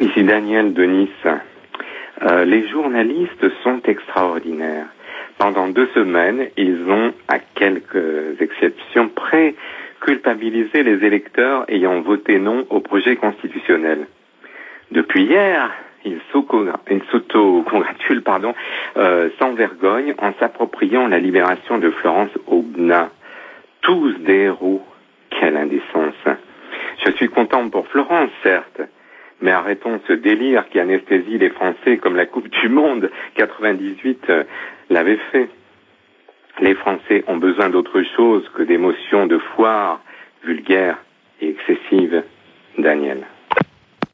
Ici Daniel de Nice. Les journalistes sont extraordinaires. Pendant 2 semaines, ils ont, à quelques exceptions près, culpabilisé les électeurs ayant voté non au projet constitutionnel. Depuis hier, ils s'auto-congratulent, sans vergogne, en s'appropriant la libération de Florence Aubenas. Tous des héros. Quelle indécence. Je suis content pour Florence, certes, mais arrêtons ce délire qui anesthésie les Français comme la Coupe du Monde 98 l'avait fait. Les Français ont besoin d'autre chose que d'émotions de foire vulgaires et excessives. Daniel.